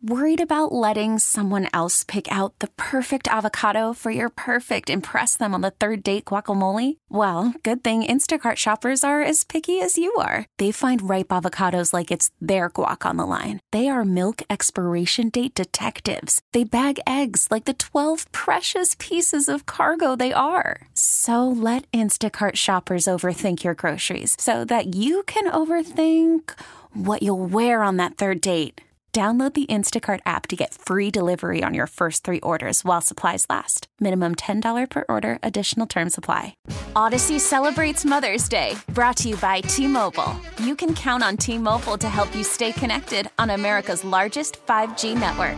Worried about letting someone else pick out the perfect avocado for your perfect impress them on the third date guacamole? Well, good thing Instacart shoppers are as picky as you are. They find ripe avocados like it's their guac on the line. They are milk expiration date detectives. They bag eggs like the 12 precious pieces of cargo they are. So let Instacart shoppers overthink your groceries so that you can overthink what you'll wear on that third date. Download the Instacart app to get free delivery on your first 3 orders while supplies last. Minimum $10 per order. Additional terms apply. Odyssey celebrates Mother's Day, brought to you by T-Mobile. You can count on T-Mobile to help you stay connected on America's largest 5G network.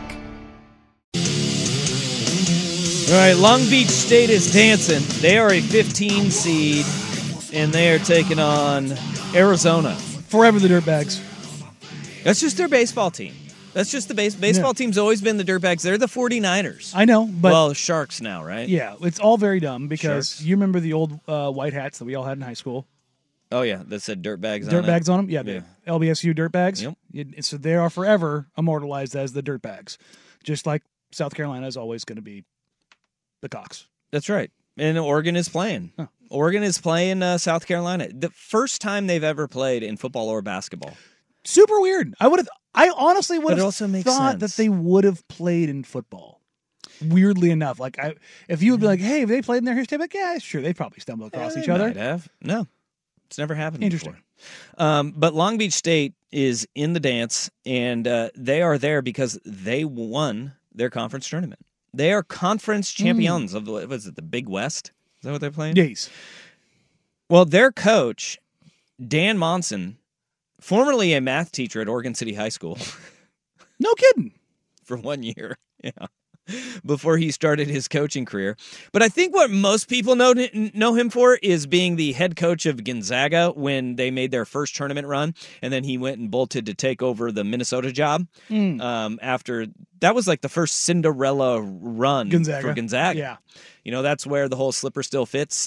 All right, Long Beach State is dancing. They are a 15 seed, and they are taking on Arizona. Forever the Dirtbags. That's just their baseball team. That's just the baseball team's always been the Dirtbags. They're the 49ers. I know, but... Well, Sharks now, right? Yeah, it's all very dumb because Sharks. you remember the old white hats that we all had in high school? Oh, yeah, that said Dirtbags on it. Dirtbags on them? Yeah, the LBSU Dirtbags. Yep. So they are forever immortalized as the Dirtbags. Just like South Carolina is always going to be the Cox. That's right. And Oregon is playing. Huh. Oregon is playing South Carolina. The first time they've ever played in football or basketball. Super weird. I honestly would have thought sense. that they would have played in football. Weirdly enough, if you would be like, "Hey, have they played in their history?" Like, yeah, sure, they probably stumbled across each other. Might have. No, it's never happened. Interesting. Before. But Long Beach State is in the dance, and they are there because they won their conference tournament. They are conference champions of the Big West. Is that what they're playing? Yes. Well, their coach, Dan Monson, formerly a math teacher at Oregon City High School. No kidding. For 1 year, yeah, before he started his coaching career. But I think what most people know him for is being the head coach of Gonzaga when they made their first tournament run, and then he went and bolted to take over the Minnesota job. After that was like the first Cinderella run for Gonzaga. Yeah, that's where the whole slipper still fits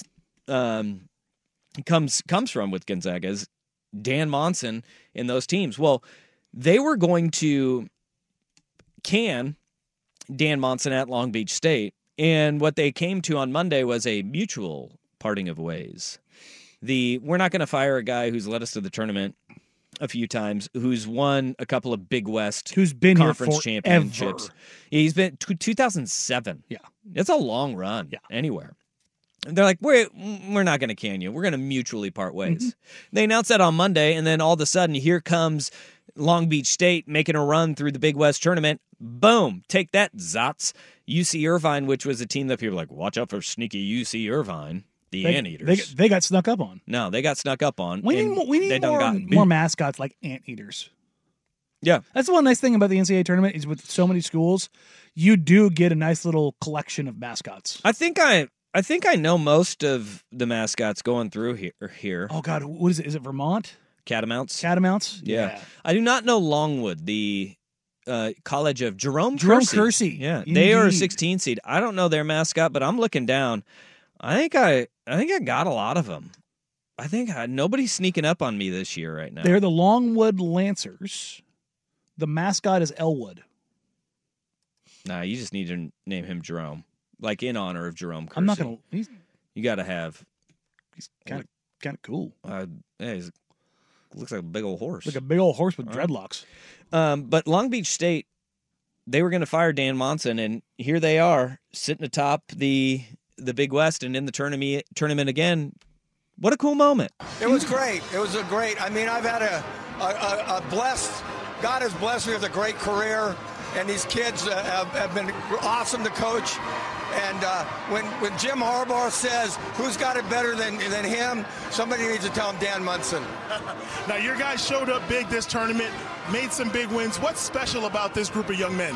comes from with Gonzaga's Dan Monson in those teams. Well, they were going to can Dan Monson at Long Beach State, and what they came to on Monday was a mutual parting of ways. We're not going to fire a guy who's led us to the tournament a few times, who's won a couple of Big West who's been conference here championships. Yeah, he's been 2007. Yeah, that's a long run. Yeah, anywhere. They're like, we're not going to can you. We're going to mutually part ways. Mm-hmm. They announced that on Monday, and then all of a sudden, here comes Long Beach State making a run through the Big West tournament. Boom. Take that, Zots. UC Irvine, which was a team that people were like, watch out for sneaky UC Irvine, the Anteaters. They got snuck up on. No, they got snuck up on. We need more mascots like Anteaters. Yeah. That's the one nice thing about the NCAA tournament is with so many schools, you do get a nice little collection of mascots. I think I know most of the mascots going through here. Oh, God. What is it? Is it Vermont? Catamounts. Catamounts? Yeah. I do not know Longwood, the college of Jerome Kersey. Yeah. Indeed. They are a 16 seed. I don't know their mascot, but I'm looking down. I think I got a lot of them. I think nobody's sneaking up on me this year right now. They're the Longwood Lancers. The mascot is Elwood. Nah, you just need to name him Jerome. Like in honor of Jerome Kersey. I'm not going to... You got to have... He's kind of cool. Yeah, he looks like a big old horse. Like a big old horse with dreadlocks. But Long Beach State, they were going to fire Dan Monson, and here they are, sitting atop the Big West and in the tournament again. What a cool moment. It was great. It was I mean, I've had a blessed... God has blessed me with a great career, and these kids have been awesome to coach. And when Jim Harbaugh says, who's got it better than him, somebody needs to tell him Dan Monson. Now, your guys showed up big this tournament, made some big wins. What's special about this group of young men?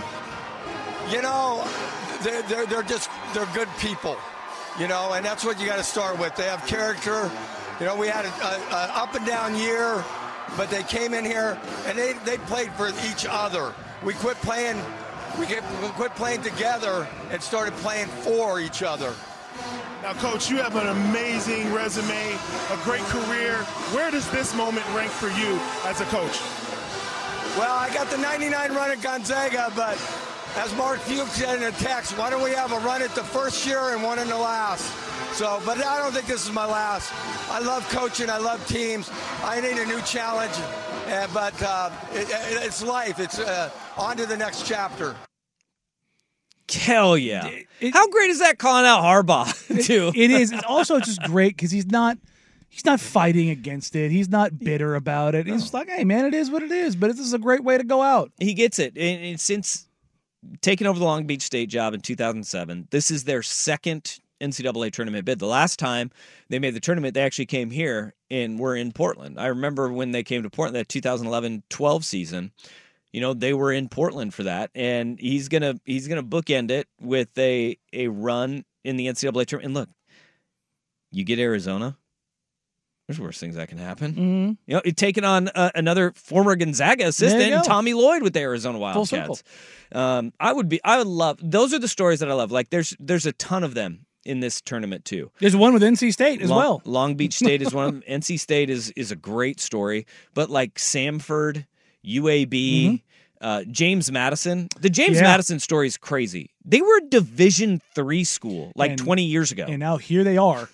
They're good people, and that's what you got to start with. They have character. We had an up and down year, but they came in here, and they played for each other. We quit playing together and started playing for each other. Now, Coach, you have an amazing resume, a great career. Where does this moment rank for you as a coach? Well, I got the 99 run at Gonzaga, but as Mark Fuchs said in a text, why don't we have a run at the first year and one in the last? So, but I don't think this is my last. I love coaching. I love teams. I need a new challenge, but it's life. It's on to the next chapter. Hell yeah. How great is that calling out Harbaugh, too? It is. It's also just great because he's not fighting against it. He's not bitter about it. He's just like, hey, man, it is what it is, but this is a great way to go out. He gets it. And since taking over the Long Beach State job in 2007, this is their second NCAA tournament bid. The last time they made the tournament, they actually came here and were in Portland. I remember when they came to Portland, that 2011-12 season. You know, they were in Portland for that, and he's gonna bookend it with a run in the NCAA tournament. And look, you get Arizona. There's worse things that can happen. Mm-hmm. You know, taking on another former Gonzaga assistant, Tommy Lloyd with the Arizona Wildcats. I would love. Those are the stories that I love. Like there's a ton of them in this tournament too. There's one with NC State as well. Long Beach State is one of them. NC State is a great story, but like Samford, UAB, James Madison. The James Madison story is crazy. They were a Division III school 20 years ago. And now here they are.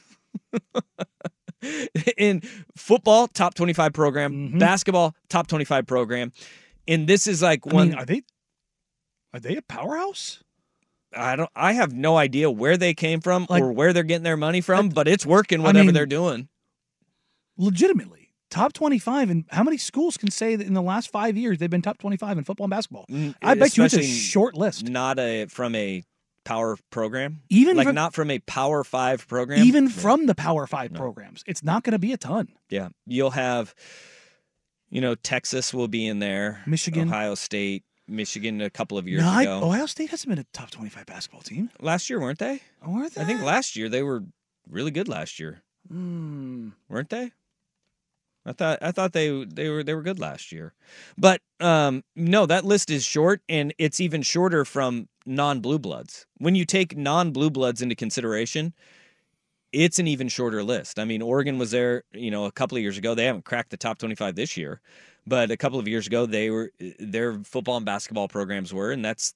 In football, top 25 program. Basketball, top 25 program. And this is like one. I mean, are they a powerhouse? I have no idea where they came from or where they're getting their money from, but it's working whatever they're doing. Legitimately. Top 25, and how many schools can say that in the last 5 years they've been top 25 in football and basketball? I bet you it's a short list. Not from a power program? Even not from a Power 5 program? Even from the Power 5 programs. It's not going to be a ton. Yeah. You'll have, Texas will be in there. Michigan. Ohio State. Michigan a couple of years ago. Ohio State hasn't been a top 25 basketball team. Last year, weren't they? Were they? I think last year they were really good last year. Weren't they? I thought they were good last year. But no, that list is short, and it's even shorter from non-blue bloods. When you take non-blue bloods into consideration, it's an even shorter list. I mean, Oregon was there, a couple of years ago. They haven't cracked the top 25 this year, but a couple of years ago their football and basketball programs were, and that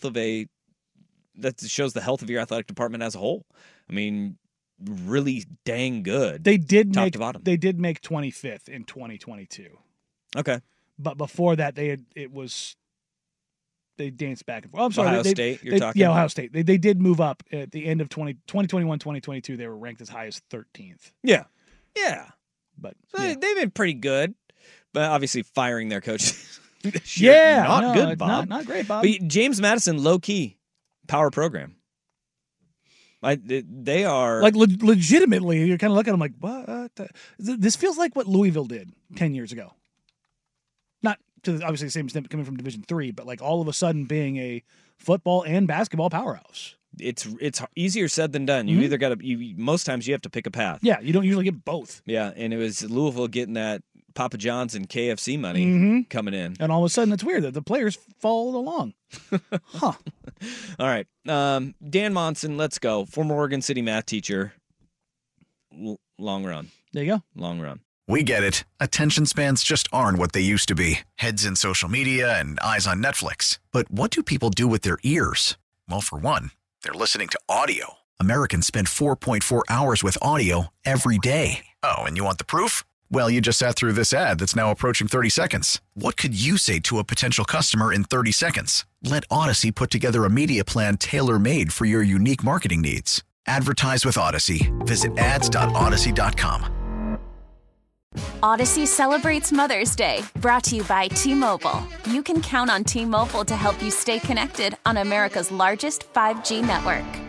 shows the health of your athletic department as a whole. I mean, really dang good. They did top make to bottom. They did make 25th in 2022. Okay, but before that they danced back and forth. Oh, I'm sorry, Ohio State. You're talking? Yeah, Ohio State. They did move up at the end of 2021, 2022. They were ranked as high as 13th. Yeah. But they've been pretty good, but obviously firing their coach. not good, Bob. Not great, Bob. But James Madison, low key, power program. They are legitimately. You're kind of looking at them like, what? This feels like what Louisville did 10 years ago. Not to obviously the same extent coming from Division III, but like all of a sudden being a football and basketball powerhouse. It's easier said than done. You either got to. Most times you have to pick a path. Yeah, you don't usually get both. Yeah, and it was Louisville getting that Papa John's and KFC money coming in, and all of a sudden it's weird that the players followed along. Huh. All right, Dan Monson, let's go. Former Oregon City math teacher. Long run. There you go. Long run. We get it. Attention spans just aren't what they used to be. Heads in social media and eyes on Netflix. But what do people do with their ears? Well, for one, they're listening to audio. Americans spend 4.4 hours with audio every day. Oh, and you want the proof? Well, you just sat through this ad that's now approaching 30 seconds. What could you say to a potential customer in 30 seconds? Let Odyssey put together a media plan tailor-made for your unique marketing needs. Advertise with Odyssey. Visit ads.odyssey.com. Odyssey celebrates Mother's Day, brought to you by T-Mobile. You can count on T-Mobile to help you stay connected on America's largest 5G network.